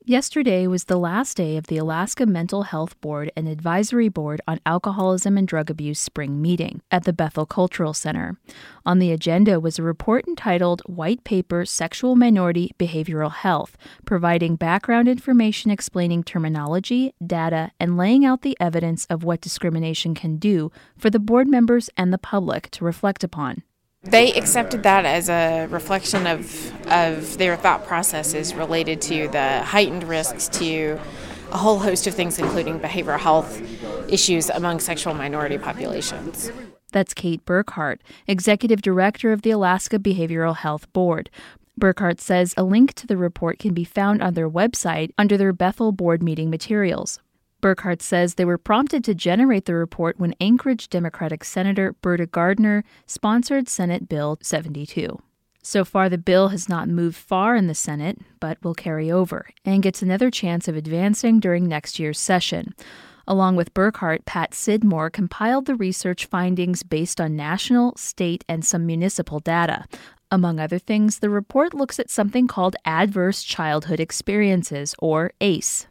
Yesterday was the last day of the Alaska Mental Health Board and Advisory Board on Alcoholism and Drug Abuse spring meeting at the Bethel Cultural Center. On the agenda was a report entitled White Paper Sexual Minority Behavioral Health, providing background information explaining terminology, data, and laying out the evidence of what discrimination can do for the board members and the public to reflect upon. They accepted that as a reflection of their thought processes related to the heightened risks to a whole host of things, including behavioral health issues among sexual minority populations. That's Kate Burkhart, Executive Director of the Alaska Behavioral Health Board. Burkhart says a link to the report can be found on their website under their Bethel board meeting materials. Burkhart says they were prompted to generate the report when Anchorage Democratic Senator Berta Gardner sponsored Senate Bill 72. So far, the bill has not moved far in the Senate, but will carry over and gets another chance of advancing during next year's session. Along with Burkhart, Pat Sidmore compiled the research findings based on national, state, and some municipal data. Among other things, the report looks at something called Adverse Childhood Experiences, or ACE.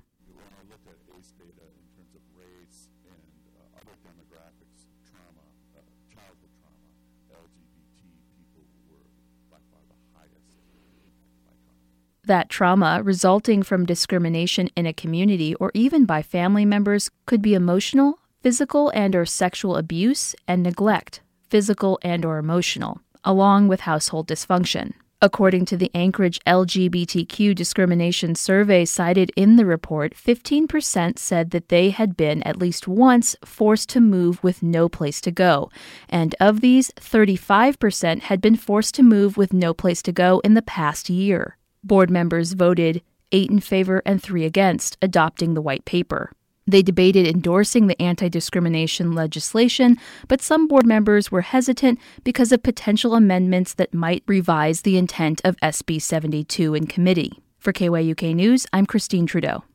That trauma resulting from discrimination in a community or even by family members could be emotional, physical and/or sexual abuse, and neglect, physical and/or emotional, along with household dysfunction. According to the Anchorage LGBTQ discrimination survey cited in the report, 15% said that they had been at least once forced to move with no place to go. And of these, 35% had been forced to move with no place to go in the past year. Board members voted 8 in favor and 3 against adopting the white paper. They debated endorsing the anti-discrimination legislation, but some board members were hesitant because of potential amendments that might revise the intent of SB 72 in committee. For KYUK News, I'm Christine Trudeau.